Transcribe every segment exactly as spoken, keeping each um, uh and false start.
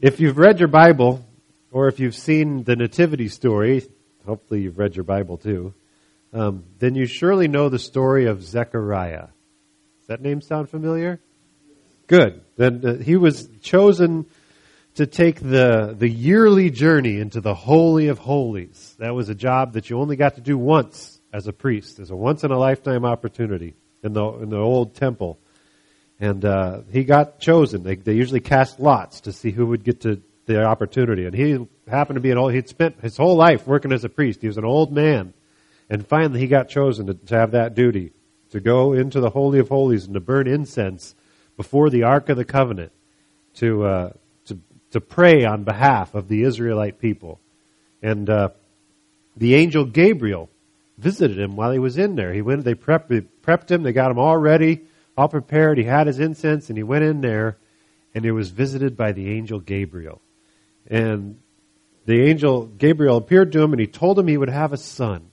If you've read your Bible, or if you've seen the Nativity story, hopefully you've read your Bible too, um, then you surely know the story of Zechariah. Does that name sound familiar? Good. Then uh, he was chosen to take the the yearly journey into the Holy of Holies. That was a job that you only got to do once as a priest. It's a once-in-a-lifetime opportunity in the in the old temple. And uh, he got chosen. They, they usually cast lots to see who would get to the opportunity. And he happened to be an old, he'd spent his whole life working as a priest. He was an old man. And finally he got chosen to, to have that duty, to go into the Holy of Holies and to burn incense before the Ark of the Covenant, to uh, to to pray on behalf of the Israelite people. And uh, the angel Gabriel visited him while he was in there. He went, they prepped, they prepped him, they got him all ready, all prepared. He had his incense, and he went in there, and he was visited by the angel Gabriel. And the angel Gabriel appeared to him, and he told him he would have a son.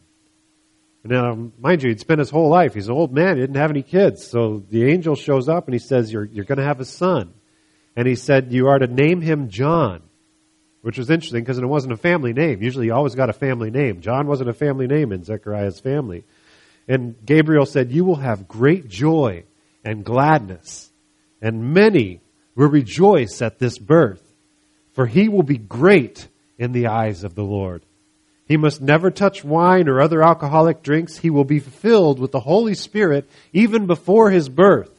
Now, mind you, he'd spent his whole life. He's an old man. He didn't have any kids. So the angel shows up, and he says, you're, you're going to have a son. And he said, you are to name him John, which was interesting because it wasn't a family name. Usually you always got a family name. John wasn't a family name in Zechariah's family. And Gabriel said, you will have great joy and gladness, and many will rejoice at this birth, for he will be great in the eyes of the Lord. He must never touch wine or other alcoholic drinks. He will be filled with the Holy Spirit even before his birth.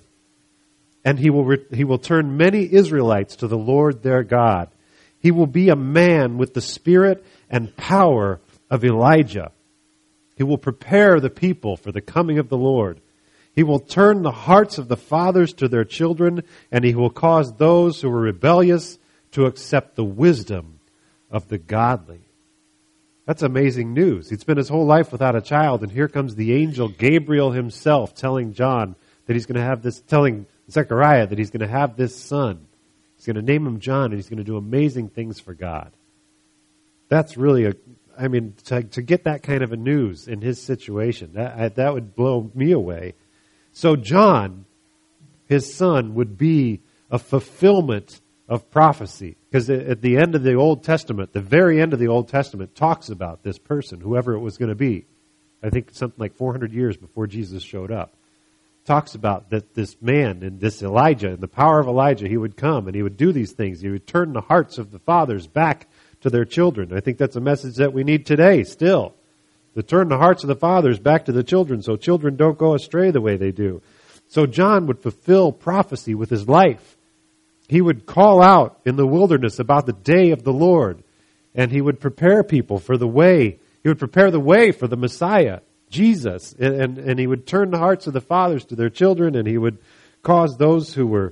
And he will re- he will turn many Israelites to the Lord their God. He will be a man with the spirit and power of Elijah. He will prepare the people for the coming of the Lord. He will turn the hearts of the fathers to their children, and he will cause those who are rebellious to accept the wisdom of the godly. That's amazing news. He'd spent his whole life without a child, and here comes the angel Gabriel himself telling John that he's going to have this, telling Zechariah that he's going to have this son. He's going to name him John, and he's going to do amazing things for God. That's really a, I mean, to, to get that kind of a news in his situation, that, I, that would blow me away. So John, his son, would be a fulfillment of prophecy. Because at the end of the Old Testament, the very end of the Old Testament talks about this person, whoever it was going to be. I think something like four hundred years before Jesus showed up. Talks about that this man and this Elijah and the power of Elijah, he would come and he would do these things. He would turn the hearts of the fathers back to their children. I think that's a message that we need today still. To turn the hearts of the fathers back to the children so children don't go astray the way they do. So John would fulfill prophecy with his life. He would call out in the wilderness about the day of the Lord, and he would prepare people for the way. He would prepare the way for the Messiah, Jesus, and, and, and he would turn the hearts of the fathers to their children, and he would cause those who were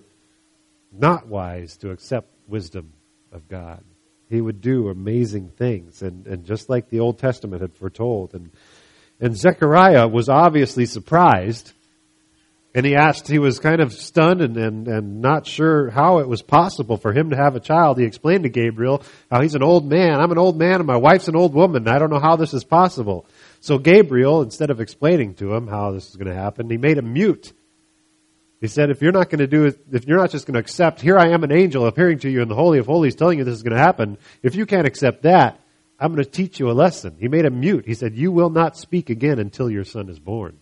not wise to accept wisdom of God. He would do amazing things, and, and just like the Old Testament had foretold. And, and Zechariah was obviously surprised, and he asked, he was kind of stunned and, and, and not sure how it was possible for him to have a child. He explained to Gabriel how he's an old man. I'm an old man, and my wife's an old woman. I don't know how this is possible. So Gabriel, instead of explaining to him how this is going to happen, he made him mute. He said, if you're not going to do it, if you're not just going to accept, here I am an angel appearing to you in the Holy of Holies telling you this is going to happen. If you can't accept that, I'm going to teach you a lesson. He made him mute. He said, you will not speak again until your son is born.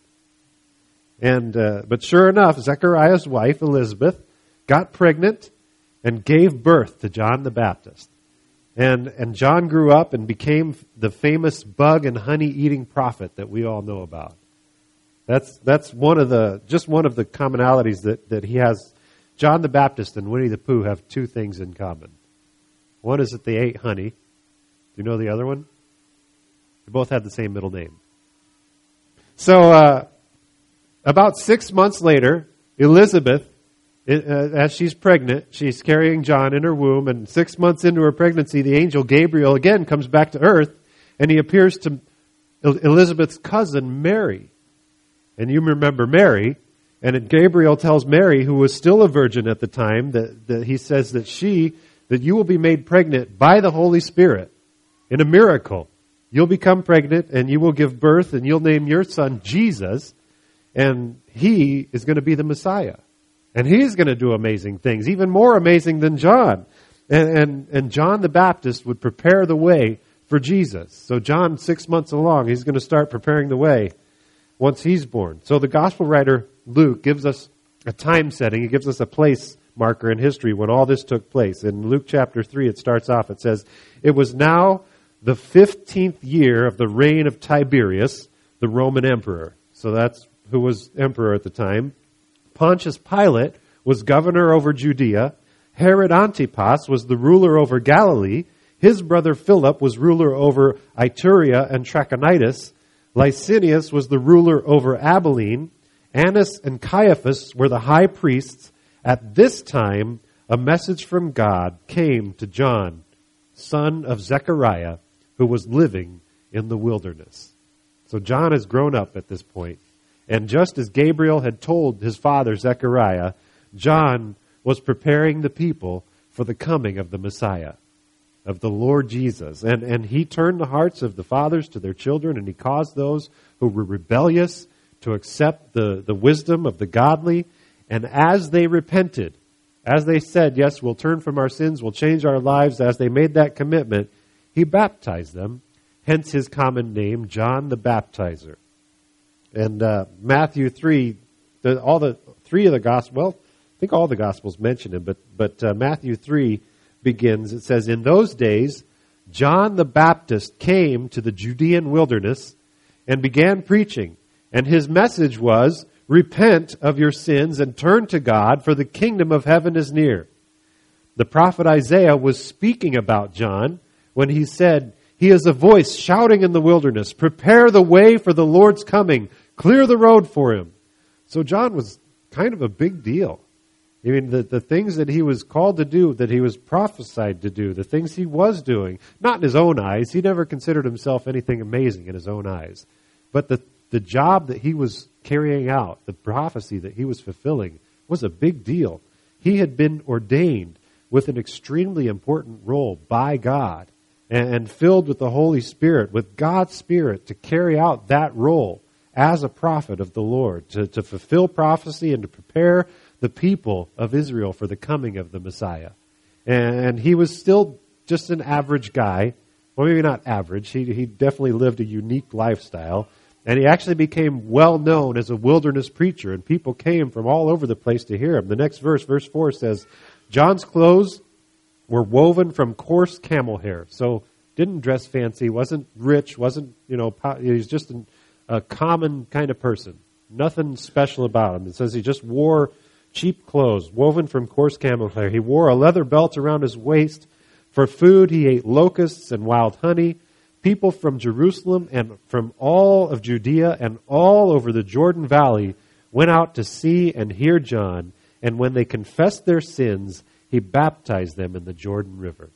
And, uh, but sure enough, Zechariah's wife, Elizabeth, got pregnant and gave birth to John the Baptist. And, and John grew up and became the famous bug and honey eating prophet that we all know about. That's that's one of the just one of the commonalities that, that he has. John the Baptist and Winnie the Pooh have two things in common. One is that they ate honey. Do you know the other one? They both had the same middle name. So uh, about six months later, Elizabeth, uh, as she's pregnant, she's carrying John in her womb, and six months into her pregnancy, the angel Gabriel again comes back to earth, and he appears to Elizabeth's cousin Mary. And you remember Mary, and Gabriel tells Mary, who was still a virgin at the time, that, that he says that she, that you will be made pregnant by the Holy Spirit in a miracle. You'll become pregnant, and you will give birth, and you'll name your son Jesus, and he is going to be the Messiah. And he's going to do amazing things, even more amazing than John. And, and, and John the Baptist would prepare the way for Jesus. So John, six months along, he's going to start preparing the way once he's born. So the gospel writer Luke gives us a time setting. He gives us a place marker in history when all this took place. In Luke chapter three, it starts off, it says, "It was now the fifteenth year of the reign of Tiberius, the Roman emperor." So that's who was emperor at the time. "Pontius Pilate was governor over Judea. Herod Antipas was the ruler over Galilee. His brother Philip was ruler over Iturea and Trachonitis. Licinius was the ruler over Abilene. Annas and Caiaphas were the high priests. At this time, a message from God came to John, son of Zechariah, who was living in the wilderness." So John has grown up at this point. And just as Gabriel had told his father Zechariah, John was preparing the people for the coming of the Messiah, of the Lord Jesus. And, and he turned the hearts of the fathers to their children, and he caused those who were rebellious to accept the, the wisdom of the godly. And as they repented, as they said, yes, we'll turn from our sins, we'll change our lives, as they made that commitment, he baptized them, hence his common name, John the Baptizer. And uh, Matthew three, the, all the three of the Gospels, well, I think all the Gospels mention him, but, but uh, Matthew three begins, it says, "In those days, John the Baptist came to the Judean wilderness and began preaching. And his message was, 'Repent of your sins and turn to God, for the kingdom of heaven is near.' The prophet Isaiah was speaking about John when he said, 'He is a voice shouting in the wilderness, prepare the way for the Lord's coming, clear the road for him.'" So John was kind of a big deal. I mean, the, the things that he was called to do, that he was prophesied to do, the things he was doing, not in his own eyes. He never considered himself anything amazing in his own eyes. But the, the job that he was carrying out, the prophecy that he was fulfilling, was a big deal. He had been ordained with an extremely important role by God and, and filled with the Holy Spirit, with God's Spirit, to carry out that role as a prophet of the Lord, to, to fulfill prophecy and to prepare the people of Israel for the coming of the Messiah. And he was still just an average guy. Well, maybe not average. He, he definitely lived a unique lifestyle. And he actually became well known as a wilderness preacher, and people came from all over the place to hear him. The next verse, verse four, says, "John's clothes were woven from coarse camel hair." So didn't dress fancy, wasn't rich, wasn't, you know, he was just an, a common kind of person. Nothing special about him. It says he just wore cheap clothes, woven from coarse camel hair. He wore a leather belt around his waist. For food, he ate locusts and wild honey. People from Jerusalem and from all of Judea and all over the Jordan Valley went out to see and hear John. And when they confessed their sins, he baptized them in the Jordan River.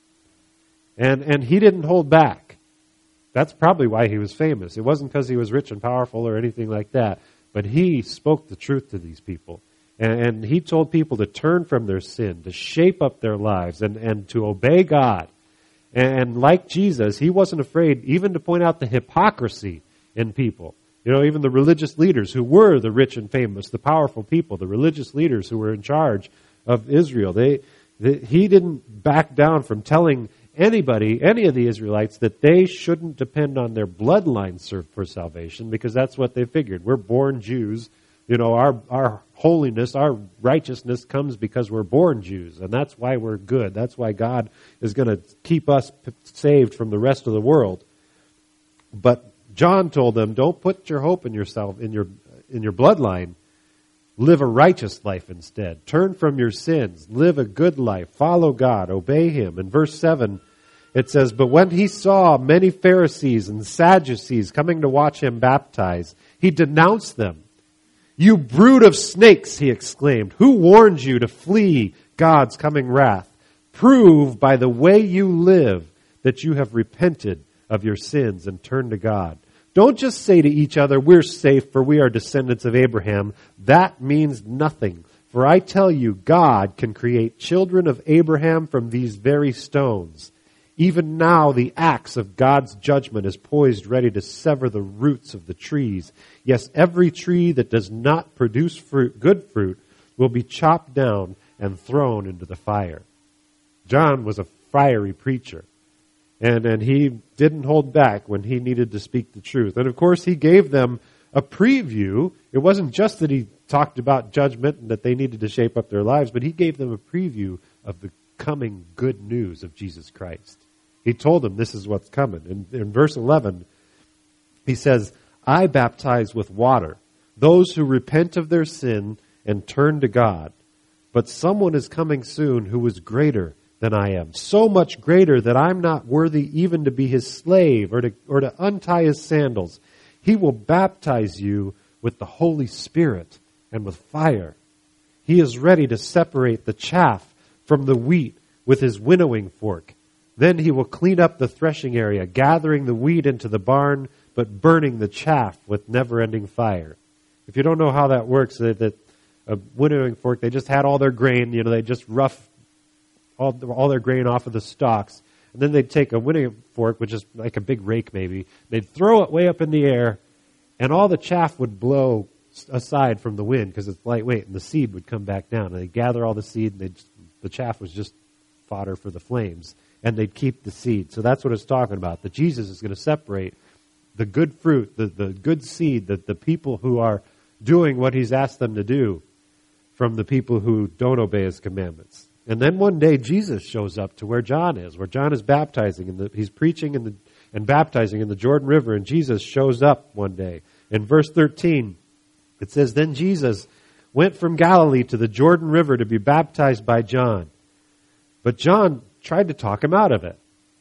And, and he didn't hold back. That's probably why he was famous. It wasn't because he was rich and powerful or anything like that. But he spoke the truth to these people. And he told people to turn from their sin, to shape up their lives, and, and to obey God. And like Jesus, he wasn't afraid even to point out the hypocrisy in people. You know, even the religious leaders who were the rich and famous, the powerful people, the religious leaders who were in charge of Israel. They, they he didn't back down from telling anybody, any of the Israelites, that they shouldn't depend on their bloodline for salvation, because that's what they figured. We're born Jews. You know, our our holiness, our righteousness comes because we're born Jews, and that's why we're good. That's why God is going to keep us p- saved from the rest of the world. But John told them, don't put your hope in yourself, in your in your bloodline. Live a righteous life instead. Turn from your sins. Live a good life. Follow God. Obey Him. In verse seven, it says, "But when he saw many Pharisees and Sadducees coming to watch him baptize, he denounced them. 'You brood of snakes,' he exclaimed, 'who warned you to flee God's coming wrath? Prove by the way you live that you have repented of your sins and turned to God. Don't just say to each other, we're safe for we are descendants of Abraham. That means nothing. For I tell you, God can create children of Abraham from these very stones. Even now the axe of God's judgment is poised ready to sever the roots of the trees. Yes, every tree that does not produce fruit, good fruit, will be chopped down and thrown into the fire.'" John was a fiery preacher. And, and he didn't hold back when he needed to speak the truth. And of course, he gave them a preview. It wasn't just that he talked about judgment and that they needed to shape up their lives, but he gave them a preview of the coming good news of Jesus Christ. He told them this is what's coming. In, in verse eleven, he says, I baptize with water those who repent of their sin and turn to God. But someone is coming soon who is greater than I am, so much greater that I'm not worthy even to be his slave or to, or to untie his sandals. He will baptize you with the Holy Spirit and with fire. He is ready to separate the chaff from the wheat with his winnowing fork. Then he will clean up the threshing area, gathering the wheat into the barn, but burning the chaff with never-ending fire. If you don't know how that works, that, that a winnowing fork, they just had all their grain, you know, they just rough all, all their grain off of the stalks. And then they'd take a winnowing fork, which is like a big rake maybe. They'd throw it way up in the air, and all the chaff would blow aside from the wind because it's lightweight, and the seed would come back down. And they'd gather all the seed, and they'd, the chaff was just fodder for the flames. And they'd keep the seed. So that's what it's talking about. That Jesus is going to separate the good fruit, the, the good seed, the, the people who are doing what he's asked them to do from the people who don't obey his commandments. And then one day Jesus shows up to where John is, where John is baptizing. And he's preaching in the, and baptizing in the Jordan River. And Jesus shows up one day. In verse thirteen, it says, Then Jesus went from Galilee to the Jordan River to be baptized by John. But John tried to talk him out of it.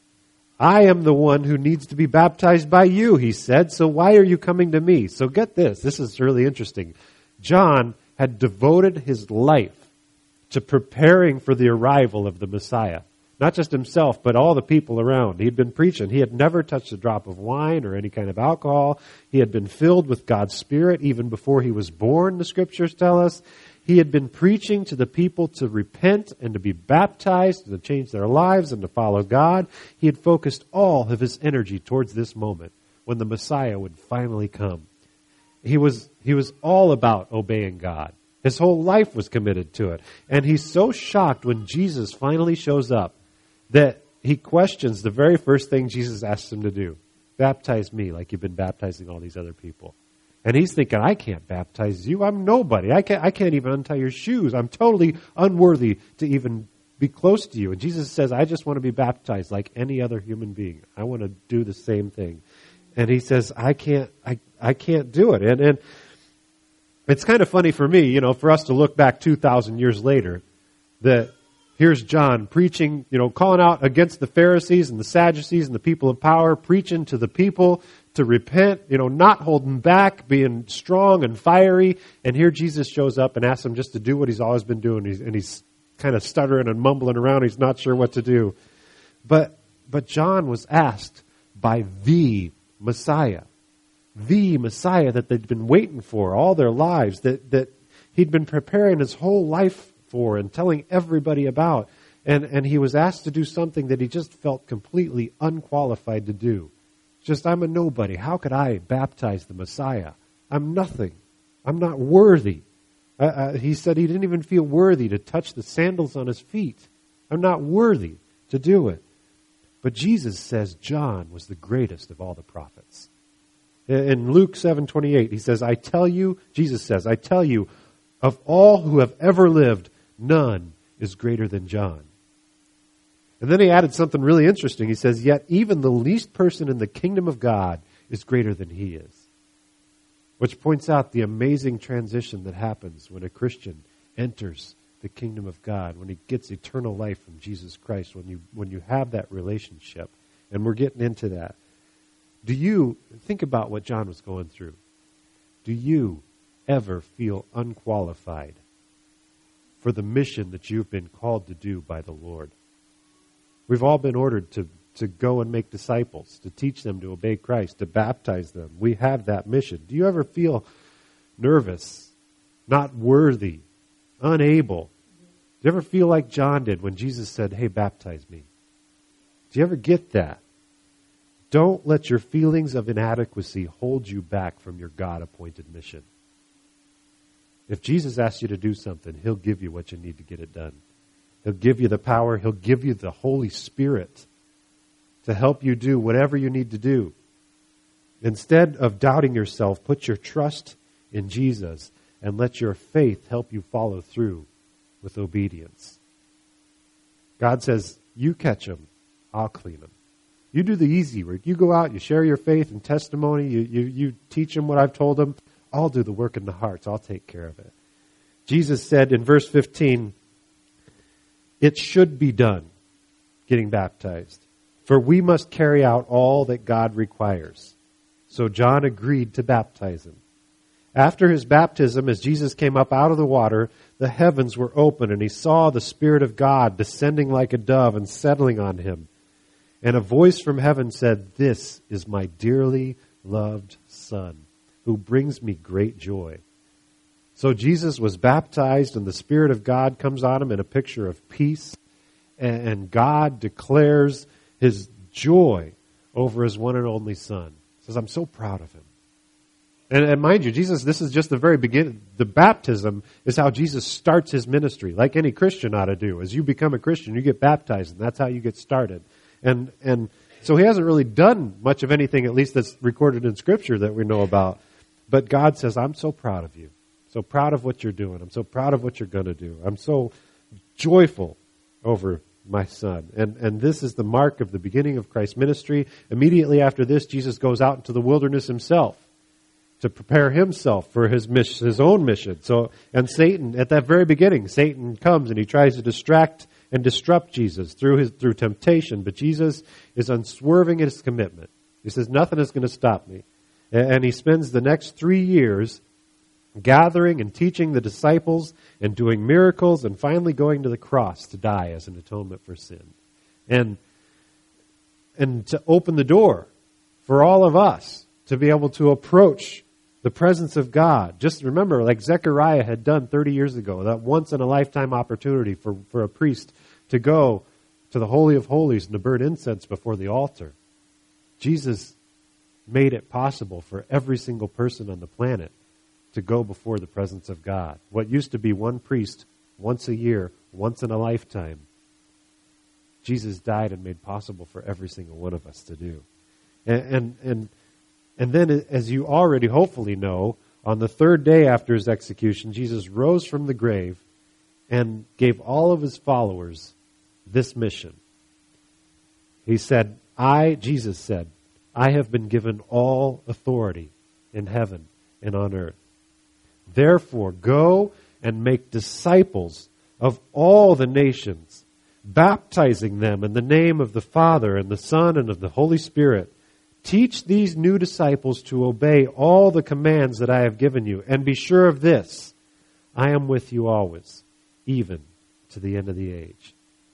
I am the one who needs to be baptized by you, he said, so why are you coming to me? So get this, this is really interesting. John had devoted his life to preparing for the arrival of the Messiah. Not just himself, but all the people around. He had been preaching. He had never touched a drop of wine or any kind of alcohol. He had been filled with God's Spirit even before he was born, the Scriptures tell us. He had been preaching to the people to repent and to be baptized, and to change their lives and to follow God. He had focused all of his energy towards this moment when the Messiah would finally come. He was, he was all about obeying God. His whole life was committed to it. And he's so shocked when Jesus finally shows up that he questions the very first thing Jesus asks him to do. Baptize me like you've been baptizing all these other people. And he's thinking, I can't baptize you. I'm nobody. I can't, I can't even untie your shoes. I'm totally unworthy to even be close to you. And Jesus says, I just want to be baptized like any other human being. I want to do the same thing. And he says, I can't, I, I can't do it. And, and it's kind of funny for me, you know, for us to look back two thousand years later, that here's John preaching, you know, calling out against the Pharisees and the Sadducees and the people of power, preaching to the people to repent, you know, not holding back, being strong and fiery. And here Jesus shows up and asks him just to do what he's always been doing. He's, and he's kind of stuttering and mumbling around. He's not sure what to do. But, but John was asked by the Messiah, the Messiah that they'd been waiting for all their lives, that, that he'd been preparing his whole life for and telling everybody about. And, and he was asked to do something that he just felt completely unqualified to do. Just, I'm a nobody. How could I baptize the Messiah? I'm nothing. I'm not worthy. Uh, uh, he said he didn't even feel worthy to touch the sandals on his feet. I'm not worthy to do it. But Jesus says John was the greatest of all the prophets. In Luke seven twenty-eight, he says, I tell you, Jesus says, I tell you, of all who have ever lived, none is greater than John. And then he added something really interesting. He says, yet even the least person in the kingdom of God is greater than he is. Which points out the amazing transition that happens when a Christian enters the kingdom of God, when he gets eternal life from Jesus Christ, when you, when you have that relationship. And we're getting into that. Do you, think about what John was going through. Do you ever feel unqualified for the mission that you've been called to do by the Lord? We've all been ordered to, to go and make disciples, to teach them to obey Christ, to baptize them. We have that mission. Do you ever feel nervous, not worthy, unable? Do you ever feel like John did when Jesus said, hey, baptize me? Do you ever get that? Don't let your feelings of inadequacy hold you back from your God-appointed mission. If Jesus asks you to do something, he'll give you what you need to get it done. He'll give you the power. He'll give you the Holy Spirit to help you do whatever you need to do. Instead of doubting yourself, put your trust in Jesus and let your faith help you follow through with obedience. God says, you catch them, I'll clean them. You do the easy work. You go out, you share your faith and testimony, you, you, you teach them what I've told them. I'll do the work in the hearts. I'll take care of it. Jesus said in verse fifteen, it should be done, getting baptized, for we must carry out all that God requires. So John agreed to baptize him. After his baptism, as Jesus came up out of the water, the heavens were open, and he saw the Spirit of God descending like a dove and settling on him. And a voice from heaven said, this is my dearly loved Son, who brings me great joy. So Jesus was baptized, and the Spirit of God comes on him in a picture of peace, and God declares his joy over his one and only Son. He says, I'm so proud of him. And, and mind you, Jesus, this is just the very beginning. The baptism is how Jesus starts his ministry, like any Christian ought to do. As you become a Christian, you get baptized, and that's how you get started. And and so he hasn't really done much of anything, at least that's recorded in Scripture that we know about. But God says, I'm so proud of you. So proud of what you're doing. I'm so proud of what you're going to do. I'm so joyful over my Son. And and this is the mark of the beginning of Christ's ministry. Immediately after this, Jesus goes out into the wilderness himself to prepare himself for his mission, his own mission. So, and Satan, at that very beginning, Satan comes and he tries to distract and disrupt Jesus through his through temptation. But Jesus is unswerving in his commitment. He says, nothing is going to stop me. And he spends the next three years gathering and teaching the disciples and doing miracles and finally going to the cross to die as an atonement for sin. And, and to open the door for all of us to be able to approach the presence of God. Just remember, like Zechariah had done thirty years ago, that once in a lifetime opportunity for, for a priest to go to the Holy of Holies and to burn incense before the altar. Jesus made it possible for every single person on the planet to go before the presence of God. What used to be one priest once a year, once in a lifetime, Jesus died and made possible for every single one of us to do. And and and, and then, as you already hopefully know, on the third day after his execution, Jesus rose from the grave and gave all of his followers this mission. He said, I, Jesus said, I have been given all authority in heaven and on earth. Therefore, go and make disciples of all the nations, baptizing them in the name of the Father and the Son and of the Holy Spirit. Teach these new disciples to obey all the commands that I have given you. And be sure of this, I am with you always, even to the end of the age.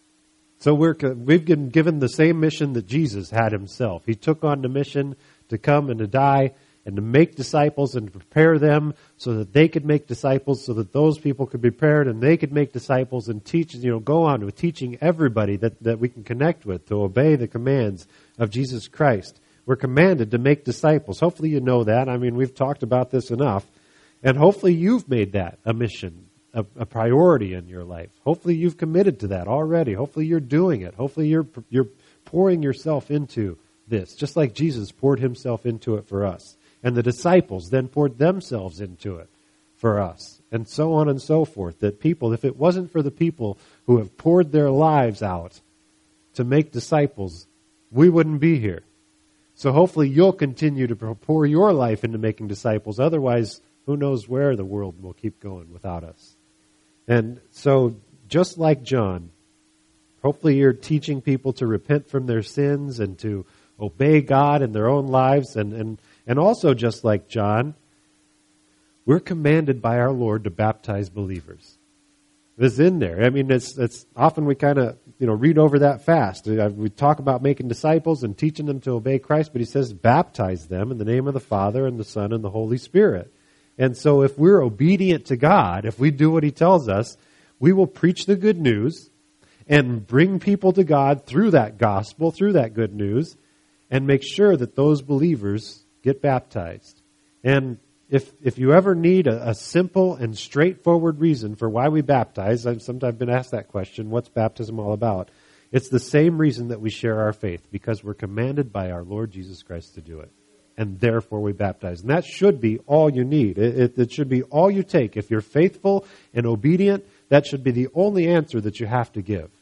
So we're, we've been given the same mission that Jesus had himself. He took on the mission to come and to die and to make disciples and to prepare them so that they could make disciples, so that those people could be prepared and they could make disciples and teach, you know, go on with teaching everybody that, that we can connect with to obey the commands of Jesus Christ. We're commanded to make disciples. Hopefully you know that. I mean, we've talked about this enough. And hopefully you've made that a mission, a, a priority in your life. Hopefully you've committed to that already. Hopefully you're doing it. Hopefully you're you're pouring yourself into this, just like Jesus poured himself into it for us. And the disciples then poured themselves into it for us. And so on and so forth. That people, if it wasn't for the people who have poured their lives out to make disciples, we wouldn't be here. So hopefully you'll continue to pour your life into making disciples. Otherwise, who knows where the world will keep going without us. And so, just like John, hopefully you're teaching people to repent from their sins and to obey God in their own lives. And, and, and also, just like John, we're commanded by our Lord to baptize believers. This is in there. I mean, it's, it's often we kind of, you know, read over that fast. We talk about making disciples and teaching them to obey Christ, but he says baptize them in the name of the Father and the Son and the Holy Spirit. And so if we're obedient to God, if we do what he tells us, we will preach the good news and bring people to God through that gospel, through that good news, and make sure that those believers get baptized. And if if you ever need a, a simple and straightforward reason for why we baptize, I've sometimes been asked that question, what's baptism all about? It's the same reason that we share our faith, because we're commanded by our Lord Jesus Christ to do it. And therefore we baptize. And that should be all you need. It, it, it should be all you take. If you're faithful and obedient, that should be the only answer that you have to give.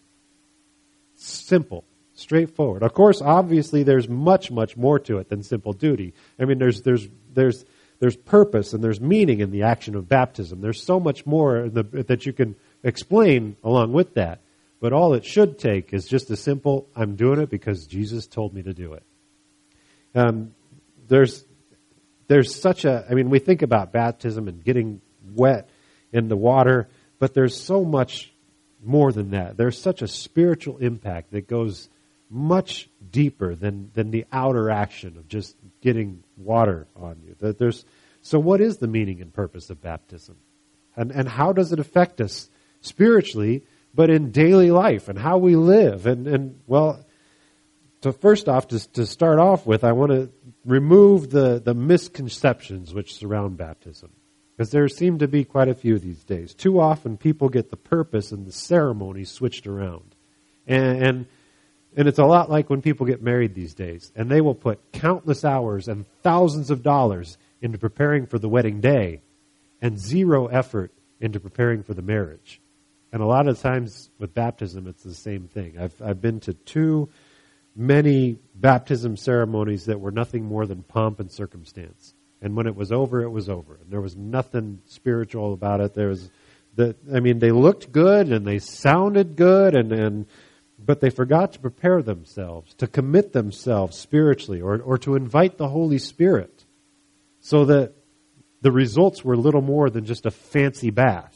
Simple, straightforward. Of course, obviously, there's much, much more to it than simple duty. I mean, there's there's there's there's purpose and there's meaning in the action of baptism. There's so much more in the, that you can explain along with that. But all it should take is just a simple, I'm doing it because Jesus told me to do it. Um, there's there's such a, I mean, we think about baptism and getting wet in the water, but there's so much more than that. There's such a spiritual impact that goes much deeper than, than the outer action of just getting water on you. That there's so what is the meaning and purpose of baptism? And and how does it affect us spiritually, but in daily life and how we live? And, and well, to first off, to, to start off with, I want to remove the, the misconceptions which surround baptism. Because there seem to be quite a few these days. Too often people get the purpose and the ceremony switched around. And, and and it's a lot like when people get married these days. And they will put countless hours and thousands of dollars into preparing for the wedding day and zero effort into preparing for the marriage. And a lot of times with baptism, it's the same thing. I've I've been to too many baptism ceremonies that were nothing more than pomp and circumstance. And when it was over, it was over. And there was nothing spiritual about it. There was the, I mean, they looked good and they sounded good, and, and but they forgot to prepare themselves, to commit themselves spiritually, or or to invite the Holy Spirit, so that the results were little more than just a fancy bath.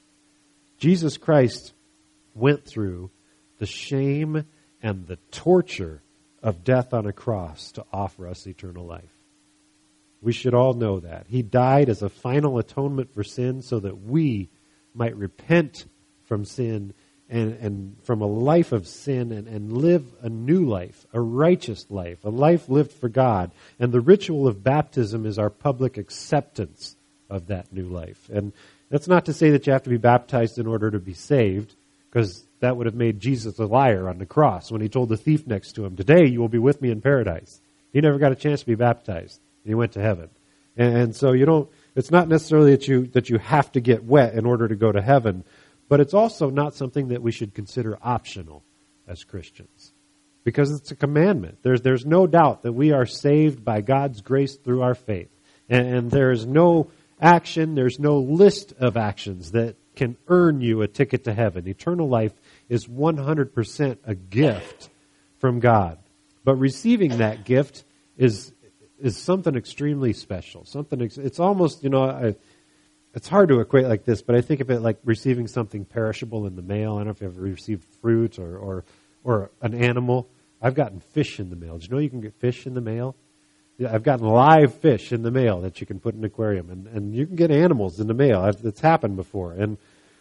Jesus Christ went through the shame and the torture of death on a cross to offer us eternal life. We should all know that. He died as a final atonement for sin so that we might repent from sin and, and from a life of sin and, and live a new life, a righteous life, a life lived for God. And the ritual of baptism is our public acceptance of that new life. And that's not to say that you have to be baptized in order to be saved, because that would have made Jesus a liar on the cross when he told the thief next to him, today you will be with me in paradise. He never got a chance to be baptized. He went to heaven. And so you don't, it's not necessarily that you, that you have to get wet in order to go to heaven, but it's also not something that we should consider optional as Christians, because it's a commandment. There's, there's no doubt that we are saved by God's grace through our faith. And, and there is no action, there's no list of actions that can earn you a ticket to heaven. Eternal life is one hundred percent a gift from God. But receiving that gift is is something extremely special. Something ex- it's almost, you know, I, it's hard to equate like this, but I think of it like receiving something perishable in the mail. I don't know if you've ever received fruit or or, or an animal. I've gotten fish in the mail. Did you know you can get fish in the mail? Yeah, I've gotten live fish in the mail that you can put in an aquarium, and, and you can get animals in the mail. It's happened before. And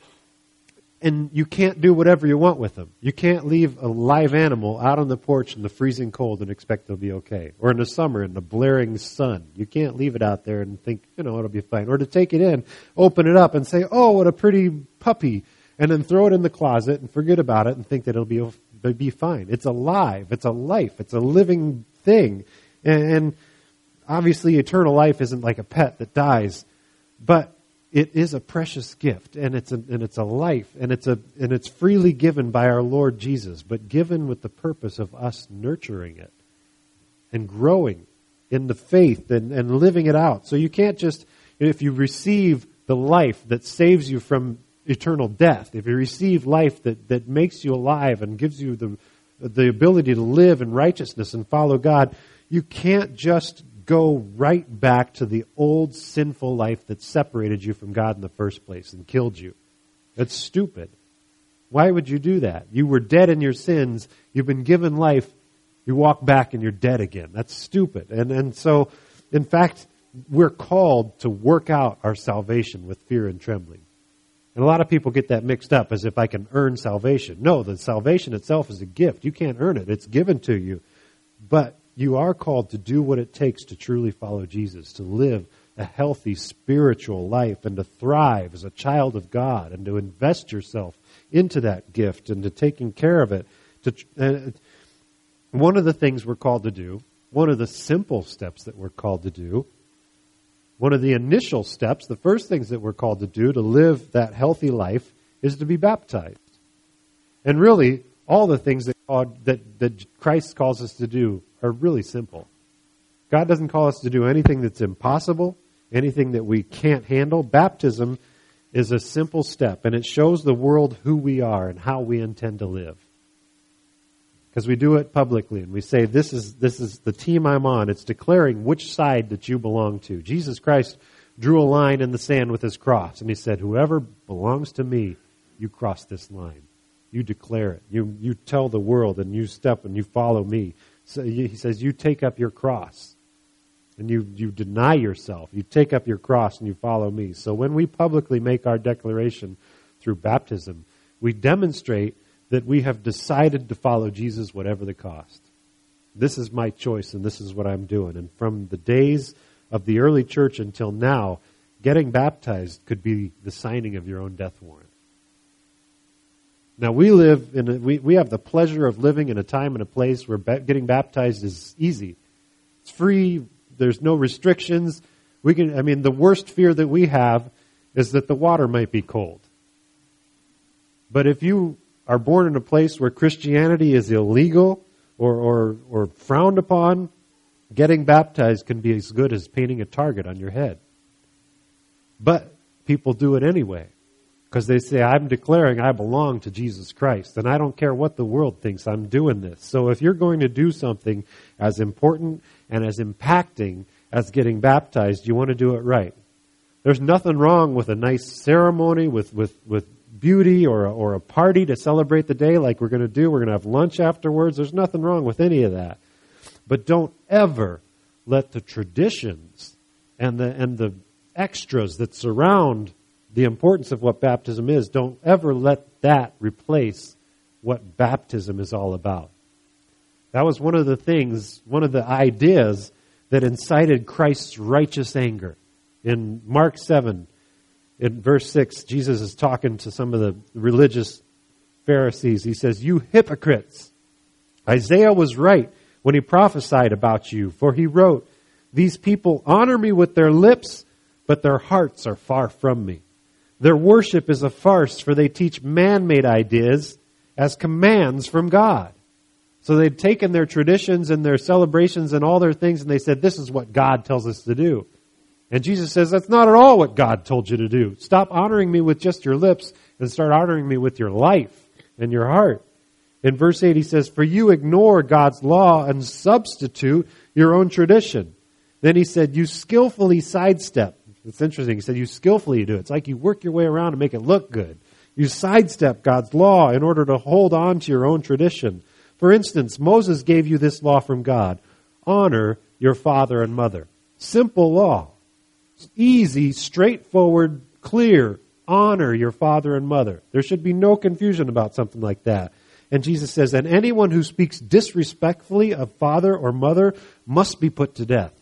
and you can't do whatever you want with them. You can't leave a live animal out on the porch in the freezing cold and expect they'll be okay. Or in the summer in the blaring sun. You can't leave it out there and think, you know, it'll be fine. Or to take it in, open it up and say, oh, what a pretty puppy, and then throw it in the closet and forget about it and think that it'll be, it'll be fine. It's alive. It's a life. It's a living thing. And, and obviously eternal life isn't like a pet that dies, but it is a precious gift, and it's a, and it's a life, and it's a and it's freely given by our Lord Jesus, but given with the purpose of us nurturing it and growing in the faith and, and living it out. So you can't just, if you receive the life that saves you from eternal death, if you receive life that, that makes you alive and gives you the the ability to live in righteousness and follow God, you can't just go right back to the old sinful life that separated you from God in the first place and killed you. That's stupid. Why would you do that? You were dead in your sins. You've been given life. You walk back and you're dead again. That's stupid. And and so, in fact, we're called to work out our salvation with fear and trembling. And a lot of people get that mixed up as if I can earn salvation. No, the salvation itself is a gift. You can't earn it. It's given to you. But you are called to do what it takes to truly follow Jesus, to live a healthy spiritual life and to thrive as a child of God and to invest yourself into that gift and to taking care of it. To, uh, one of the things we're called to do, one of the simple steps that we're called to do, one of the initial steps, the first things that we're called to do to live that healthy life is to be baptized. And really, all the things that, God, that, that Christ calls us to do are really simple. God doesn't call us to do anything that's impossible, anything that we can't handle. Baptism is a simple step, and it shows the world who we are and how we intend to live. Because we do it publicly, and we say, this is this is the team I'm on. It's declaring which side that you belong to. Jesus Christ drew a line in the sand with his cross, and he said, whoever belongs to me, you cross this line. You declare it. You you tell the world, and you step and you follow me. So he says, you take up your cross, and you, you deny yourself. You take up your cross, and you follow me. So when we publicly make our declaration through baptism, we demonstrate that we have decided to follow Jesus whatever the cost. This is my choice, and this is what I'm doing. And from the days of the early church until now, getting baptized could be the signing of your own death warrant. Now, we live in a, we, we have the pleasure of living in a time and a place where ba- getting baptized is easy. It's free. There's no restrictions. We can. I mean, the worst fear that we have is that the water might be cold. But if you are born in a place where Christianity is illegal or, or, or frowned upon, getting baptized can be as good as painting a target on your head. But people do it anyway. Because they say, I'm declaring I belong to Jesus Christ, and I don't care what the world thinks, I'm doing this. So if you're going to do something as important and as impacting as getting baptized, you want to do it right. There's nothing wrong with a nice ceremony, with, with, with beauty or a, or a party to celebrate the day like we're going to do. We're going to have lunch afterwards. There's nothing wrong with any of that. But don't ever let the traditions and the and the extras that surround the importance of what baptism is, don't ever let that replace what baptism is all about. That was one of the things, one of the ideas that incited Christ's righteous anger. In Mark seven, in verse six, Jesus is talking to some of the religious Pharisees. He says, you hypocrites! Isaiah was right when he prophesied about you, for he wrote, these people honor me with their lips, but their hearts are far from me. Their worship is a farce, for they teach man-made ideas as commands from God. So they'd taken their traditions and their celebrations and all their things, and they said, this is what God tells us to do. And Jesus says, that's not at all what God told you to do. Stop honoring me with just your lips and start honoring me with your life and your heart. In verse eight, he says, for you ignore God's law and substitute your own tradition. Then he said, you skillfully sidestep. It's interesting. He said, you skillfully do it. It's like you work your way around to make it look good. You sidestep God's law in order to hold on to your own tradition. For instance, Moses gave you this law from God. Honor your father and mother. Simple law. Easy, straightforward, clear. Honor your father and mother. There should be no confusion about something like that. And Jesus says, and anyone who speaks disrespectfully of father or mother must be put to death.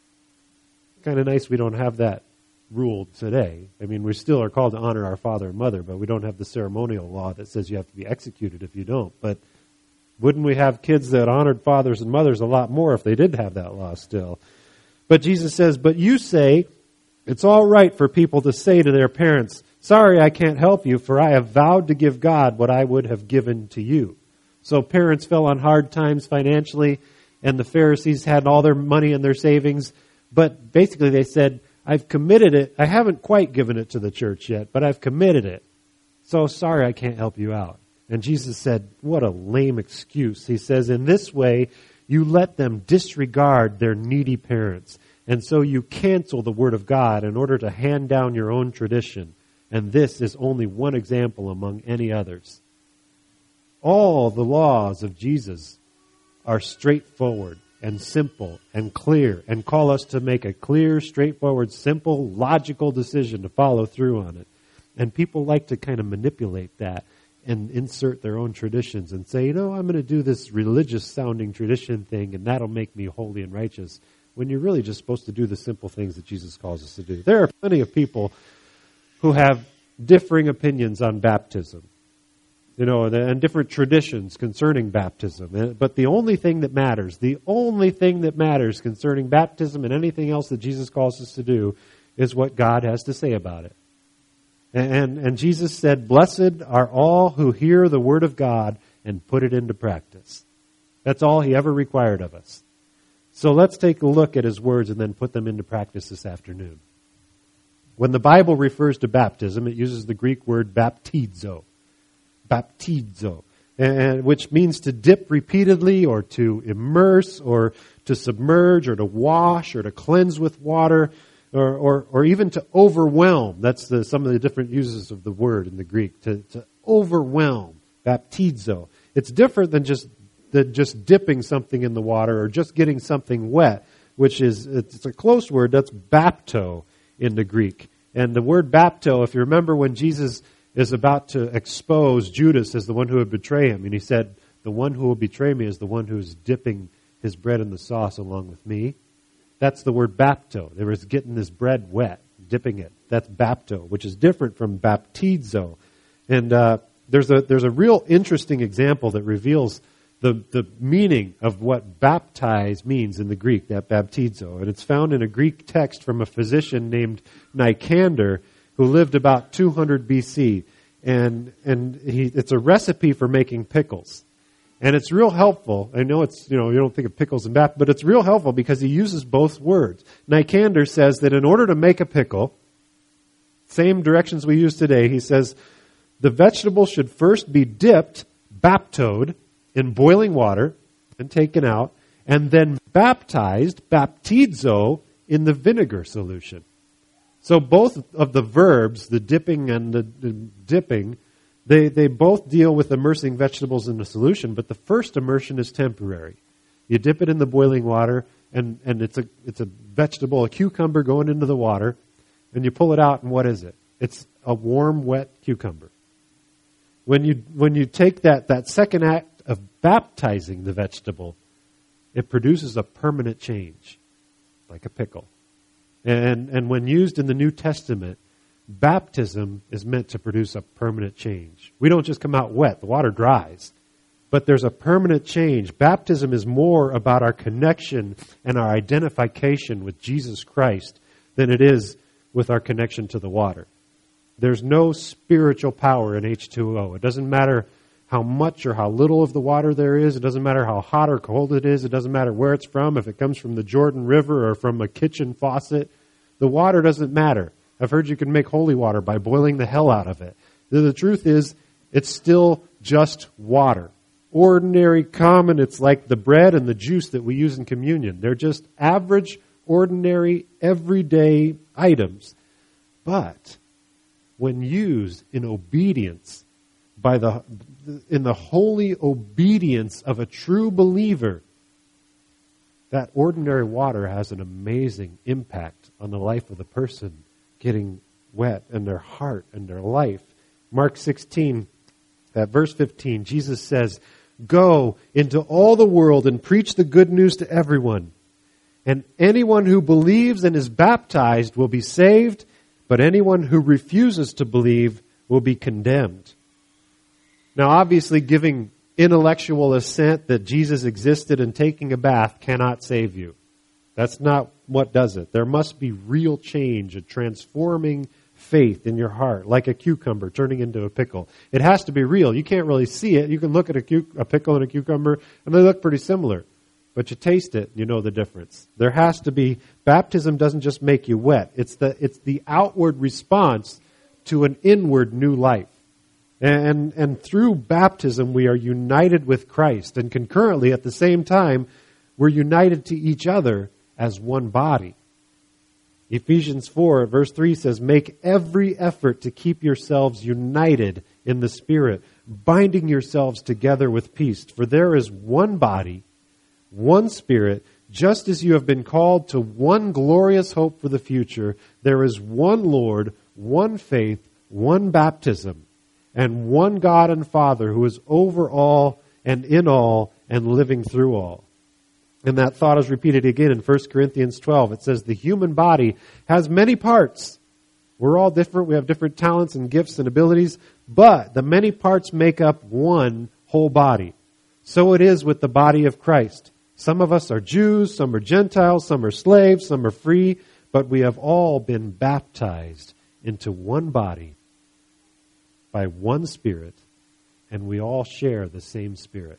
Kind of nice we don't have that rule today. I mean, we still are called to honor our father and mother, but we don't have the ceremonial law that says you have to be executed if you don't. But wouldn't we have kids that honored fathers and mothers a lot more if they did have that law still? But Jesus says, but you say it's all right for people to say to their parents, sorry, I can't help you, for I have vowed to give God what I would have given to you. So parents fell on hard times financially, and the Pharisees had all their money in their savings. But basically they said, I've committed it. I haven't quite given it to the church yet, but I've committed it. So sorry, I can't help you out. And Jesus said, what a lame excuse. He says, in this way, you let them disregard their needy parents. And so you cancel the word of God in order to hand down your own tradition. And this is only one example among any others. All the laws of Jesus are straightforward and simple and clear, and call us to make a clear, straightforward, simple, logical decision to follow through on it. And people like to kind of manipulate that and insert their own traditions and say, you know, I'm going to do this religious-sounding tradition thing, and that'll make me holy and righteous. when you're really just supposed to do the simple things that Jesus calls us to do. There are plenty of people who have differing opinions on baptism, you know, and different traditions concerning baptism. But the only thing that matters, the only thing that matters concerning baptism and anything else that Jesus calls us to do is what God has to say about it. And, and Jesus said, "Blessed are all who hear the word of God and put it into practice." That's all he ever required of us. So let's take a look at his words and then put them into practice this afternoon. When the Bible refers to baptism, it uses the Greek word baptizo. Baptizo, and, which means to dip repeatedly or to immerse or to submerge or to wash or to cleanse with water or, or, or even to overwhelm. That's the, some of the different uses of the word in the Greek, to, to overwhelm, baptizo. It's different than just than just dipping something in the water or just getting something wet, which is, it's a close word, that's bapto in the Greek. And the word bapto, if you remember when Jesus is about to expose Judas as the one who would betray him, and he said, "The one who will betray me is the one who is dipping his bread in the sauce along with me." That's the word bapto. There was getting this bread wet, dipping it. That's bapto, which is different from baptizo. And uh, there's a there's a real interesting example that reveals the the meaning of what baptize means in the Greek, that baptizo. And it's found in a Greek text from a physician named Nicander, who lived about two hundred B C. And and he, it's a recipe for making pickles. And it's real helpful. I know it's, you know, you don't think of pickles and bap, but it's real helpful because he uses both words. Nicander says that in order to make a pickle, same directions we use today, he says the vegetable should first be dipped, baptoed, in boiling water and taken out, and then baptized, baptizo, in the vinegar solution. So both of the verbs, the dipping and the, the dipping, they, they both deal with immersing vegetables in the solution, but the first immersion is temporary. You dip it in the boiling water, and, and it's a it's a vegetable, a cucumber going into the water, and you pull it out, and what is it? It's a warm, wet cucumber. When you when you take that, that second act of baptizing the vegetable, it produces a permanent change, like a pickle. And and when used in the New Testament, baptism is meant to produce a permanent change. We don't just come out wet, the water dries, but there's a permanent change. Baptism is more about our connection and our identification with Jesus Christ than it is with our connection to the water. There's no spiritual power in H two O. It doesn't matter how much or how little of the water there is. It doesn't matter how hot or cold it is. It doesn't matter where it's from, if it comes from the Jordan River or from a kitchen faucet. The water doesn't matter. I've heard you can make holy water by boiling the hell out of it. The truth is, it's still just water. Ordinary, common, it's like the bread and the juice that we use in communion. They're just average, ordinary, everyday items. But when used in obedience, by the in the holy obedience of a true believer, that ordinary water has an amazing impact on the life of the person getting wet, and their heart and their life. Mark sixteen, at verse fifteen, Jesus says, "Go into all the world and preach the good news to everyone. And anyone who believes and is baptized will be saved, but anyone who refuses to believe will be condemned." Now, obviously, giving intellectual assent that Jesus existed and taking a bath cannot save you. That's not what does it. There must be real change, a transforming faith in your heart, like a cucumber turning into a pickle. It has to be real. You can't really see it. You can look at a, cu- a pickle and a cucumber, and they look pretty similar. But you taste it, you know the difference. There has to be, baptism doesn't just make you wet. It's the, it's the outward response to an inward new life. And, and through baptism, we are united with Christ. And concurrently, at the same time, we're united to each other as one body. Ephesians four, verse three says, "Make every effort to keep yourselves united in the Spirit, binding yourselves together with peace. For there is one body, one Spirit, just as you have been called to one glorious hope for the future. There is one Lord, one faith, one baptism, and one God and Father who is over all and in all and living through all." And that thought is repeated again in First Corinthians twelve. It says the human body has many parts. We're all different. We have different talents and gifts and abilities, but the many parts make up one whole body. So it is with the body of Christ. Some of us are Jews, some are Gentiles, some are slaves, some are free, but we have all been baptized into one body by one Spirit, and we all share the same Spirit.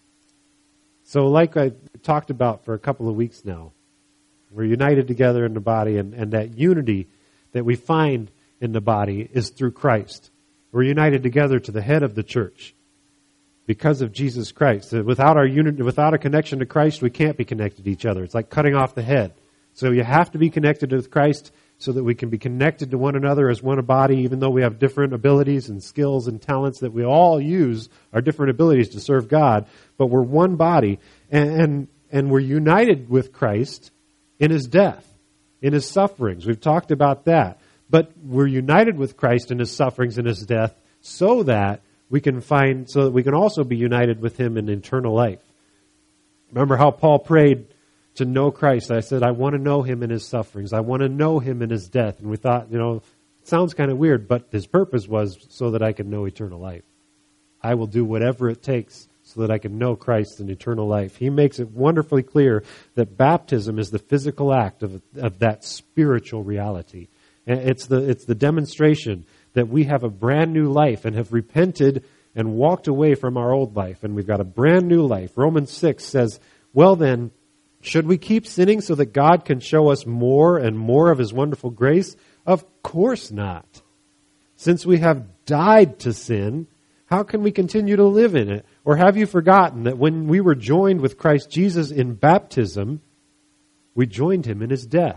So like I talked about for a couple of weeks now, we're united together in the body, and, and that unity that we find in the body is through Christ. We're united together to the head of the church because of Jesus Christ. Without our unity, without a connection to Christ, we can't be connected to each other. It's like cutting off the head. So you have to be connected with Christ so that we can be connected to one another as one body, even though we have different abilities and skills and talents that we all use, our different abilities to serve God, but we're one body, and, and, and we're united with Christ in His death, in His sufferings. We've talked about that. But we're united with Christ in His sufferings and His death so that we can find, so that we can also be united with Him in eternal life. Remember how Paul prayed to know Christ. I said, I want to know Him in His sufferings. I want to know Him in His death. And we thought, you know, it sounds kind of weird, but His purpose was so that I can know eternal life. I will do whatever it takes so that I can know Christ in eternal life. He makes it wonderfully clear that baptism is the physical act of, of that spiritual reality. And it's the, it's the demonstration that we have a brand new life and have repented and walked away from our old life. And we've got a brand new life. Romans six says, well then, should we keep sinning so that God can show us more and more of His wonderful grace? Of course not. Since we have died to sin, how can we continue to live in it? Or have you forgotten that when we were joined with Christ Jesus in baptism, we joined Him in His death?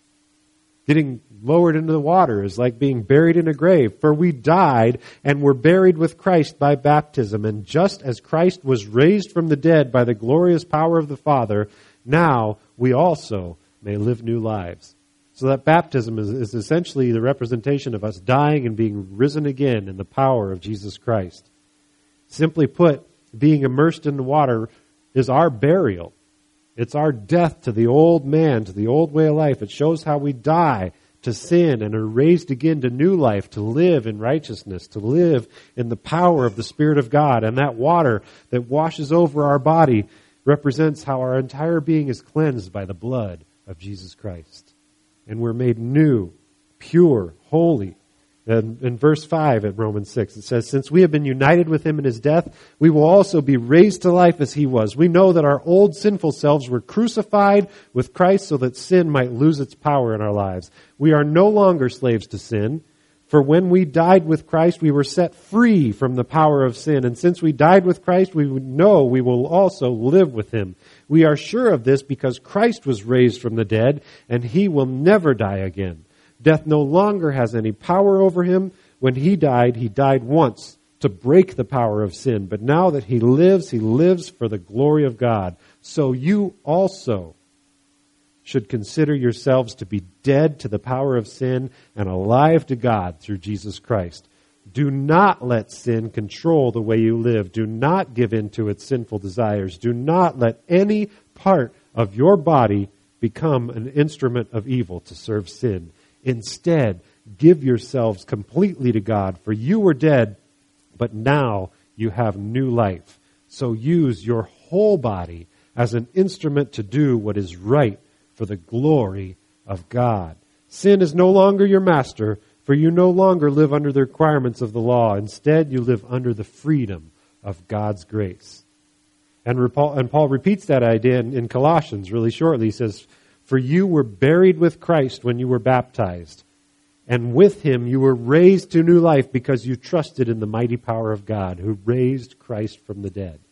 Getting lowered into the water is like being buried in a grave. For we died and were buried with Christ by baptism. And just as Christ was raised from the dead by the glorious power of the Father, now we also may live new lives. So that baptism is, is essentially the representation of us dying and being risen again in the power of Jesus Christ. Simply put, being immersed in the water is our burial. It's our death to the old man, to the old way of life. It shows how we die to sin and are raised again to new life, to live in righteousness, to live in the power of the Spirit of God. And that water that washes over our body represents how our entire being is cleansed by the blood of Jesus Christ. And we're made new, pure, holy. And in verse five at Romans six, it says, since we have been united with Him in His death, we will also be raised to life as He was. We know that our old sinful selves were crucified with Christ so that sin might lose its power in our lives. We are no longer slaves to sin. For when we died with Christ, we were set free from the power of sin. And since we died with Christ, we know we will also live with Him. We are sure of this because Christ was raised from the dead, and He will never die again. Death no longer has any power over Him. When He died, He died once to break the power of sin. But now that He lives, He lives for the glory of God. So you also should consider yourselves to be dead to the power of sin and alive to God through Jesus Christ. Do not let sin control the way you live. Do not give in to its sinful desires. Do not let any part of your body become an instrument of evil to serve sin. Instead, give yourselves completely to God, for you were dead, but now you have new life. So use your whole body as an instrument to do what is right for the glory of God. Sin is no longer your master, for you no longer live under the requirements of the law. Instead, you live under the freedom of God's grace. And Paul, and Paul repeats that idea in, in Colossians really shortly. He says, for you were buried with Christ when you were baptized, and with Him you were raised to new life because you trusted in the mighty power of God who raised Christ from the dead.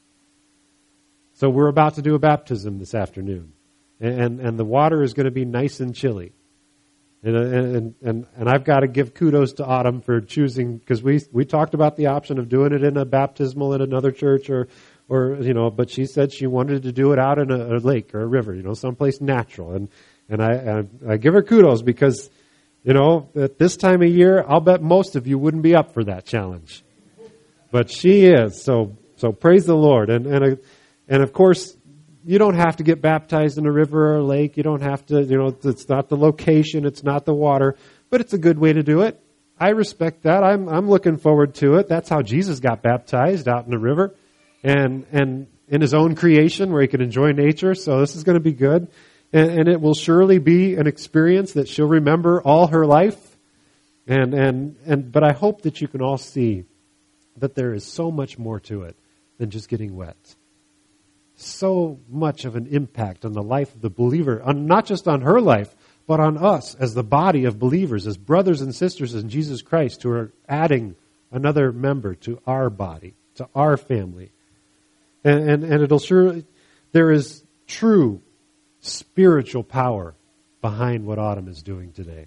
So we're about to do a baptism this afternoon. And, and the water is going to be nice and chilly. And, and, and, and I've got to give kudos to Autumn for choosing, because we, we talked about the option of doing it in a baptismal in another church or, or, you know, but she said she wanted to do it out in a, a lake or a river, you know, someplace natural. And, and I, I, I give her kudos because, you know, at this time of year, I'll bet most of you wouldn't be up for that challenge. But she is. So, so praise the Lord. And, and, and of course, you don't have to get baptized in a river or a lake. You don't have to, you know, it's not the location, it's not the water, but it's a good way to do it. I respect that. I'm I'm looking forward to it. That's how Jesus got baptized, out in the river and and in his own creation where he could enjoy nature. So this is going to be good. And, and it will surely be an experience that she'll remember all her life. And and and but I hope that you can all see that there is so much more to it than just getting wet. So much of an impact on the life of the believer, on not just on her life, but on us as the body of believers, as brothers and sisters in Jesus Christ who are adding another member to our body, to our family. And, and, and it'll surely, there is true spiritual power behind what Autumn is doing today.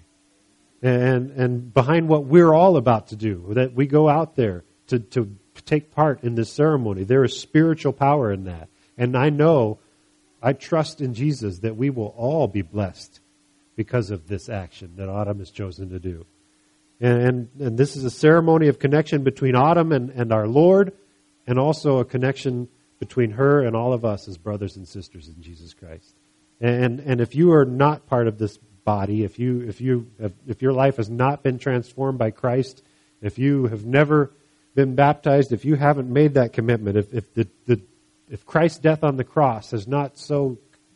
And, and behind what we're all about to do, that we go out there to, to take part in this ceremony. There is spiritual power in that. And I know, I trust in Jesus that we will all be blessed because of this action that Autumn has chosen to do. And, and, and this is a ceremony of connection between Autumn and, and our Lord, and also a connection between her and all of us as brothers and sisters in Jesus Christ. And and if you are not part of this body, if you if you have, if your life has not been transformed by Christ, if you have never been baptized, if you haven't made that commitment, if if the, the if Christ's death on the cross has not so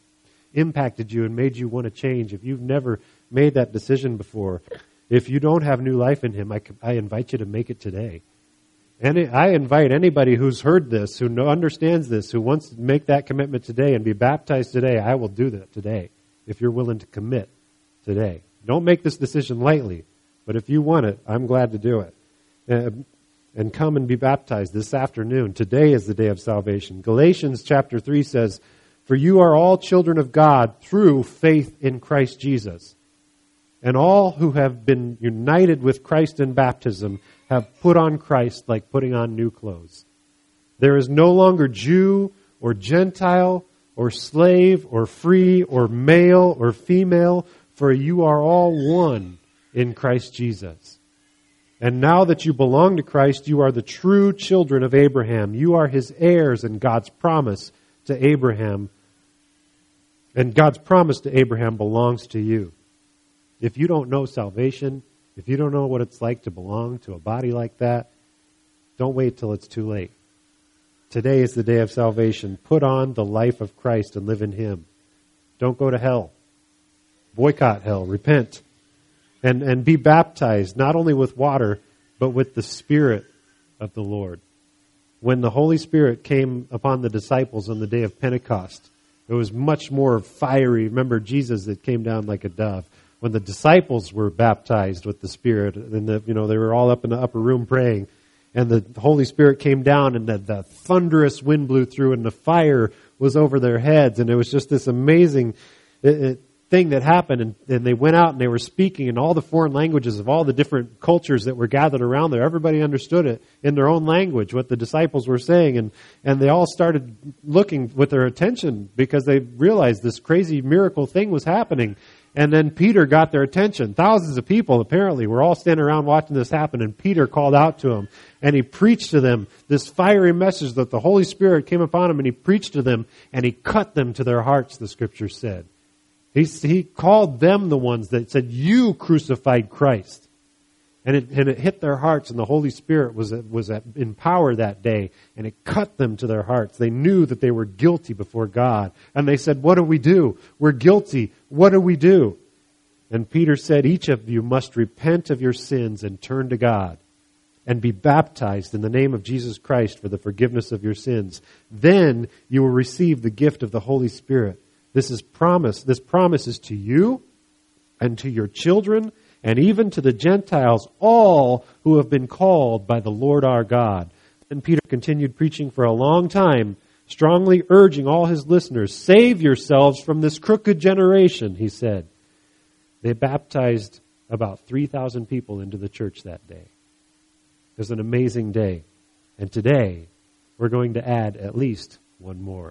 impacted you and made you want to change, if you've never made that decision before, if you don't have new life in Him, I, I invite you to make it today. And I invite anybody who's heard this, who know, understands this, who wants to make that commitment today and be baptized today, I will do that today, if you're willing to commit today. Don't make this decision lightly, but if you want it, I'm glad to do it. And, and come and be baptized this afternoon. Today is the day of salvation. Galatians chapter three says, "For you are all children of God through faith in Christ Jesus. And all who have been united with Christ in baptism have put on Christ like putting on new clothes. There is no longer Jew or Gentile or slave or free or male or female, for you are all one in Christ Jesus. And now that you belong to Christ, you are the true children of Abraham. You are his heirs, and God's promise to Abraham, and God's promise to Abraham belongs to you." If you don't know salvation, if you don't know what it's like to belong to a body like that, don't wait till it's too late. Today is the day of salvation. Put on the life of Christ and live in Him. Don't go to hell. Boycott hell. Repent. And, and be baptized, not only with water, but with the Spirit of the Lord. When the Holy Spirit came upon the disciples on the day of Pentecost, it was much more fiery. Remember Jesus that came down like a dove. When the disciples were baptized with the Spirit, and the, you know, they were all up in the upper room praying, and the Holy Spirit came down, and the, the thunderous wind blew through, and the fire was over their heads, and it was just this amazing it, it, thing that happened, and, and they went out and they were speaking in all the foreign languages of all the different cultures that were gathered around there. Everybody understood it in their own language, what the disciples were saying, and, and they all started looking with their attention because they realized this crazy miracle thing was happening. And then Peter got their attention. Thousands of people apparently were all standing around watching this happen, and Peter called out to them, and he preached to them this fiery message that the Holy Spirit came upon him, and he preached to them, and he cut them to their hearts, the Scripture said. He, he called them the ones that said, "You crucified Christ." And it, and it hit their hearts, and the Holy Spirit was, was in power that day, and it cut them to their hearts. They knew that they were guilty before God. And they said, "What do we do? We're guilty. What do we do?" And Peter said, "Each of you must repent of your sins and turn to God and be baptized in the name of Jesus Christ for the forgiveness of your sins. Then you will receive the gift of the Holy Spirit. This is promise. This promise is to you and to your children, and even to the Gentiles, all who have been called by the Lord our God." And Peter continued preaching for a long time, strongly urging all his listeners, "Save yourselves from this crooked generation," he said. They baptized about three thousand people into the church that day. It was an amazing day. And today, we're going to add at least one more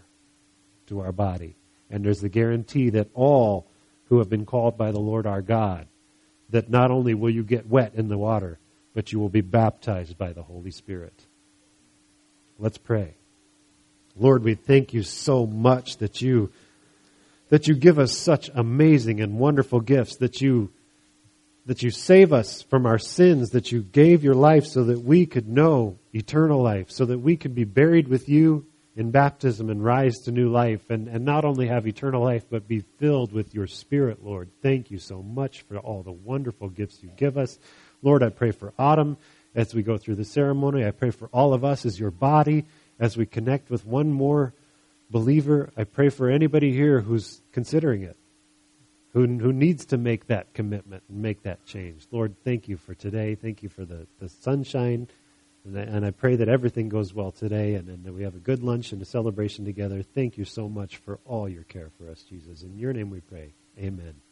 to our body. And there's the guarantee that all who have been called by the Lord our God, that not only will you get wet in the water, but you will be baptized by the Holy Spirit. Let's pray. Lord, we thank you so much that you that you give us such amazing and wonderful gifts, that you that you save us from our sins, that you gave your life so that we could know eternal life, so that we could be buried with you in baptism and rise to new life, and, and not only have eternal life, but be filled with your Spirit, Lord. Thank you so much for all the wonderful gifts you give us. Lord, I pray for Autumn as we go through the ceremony. I pray for all of us as your body, as we connect with one more believer. I pray for anybody here who's considering it, who who needs to make that commitment and make that change. Lord, thank you for today. Thank you for the, the sunshine. And I, and I pray that everything goes well today, and, and that we have a good lunch and a celebration together. Thank you so much for all your care for us, Jesus. In your name we pray. Amen.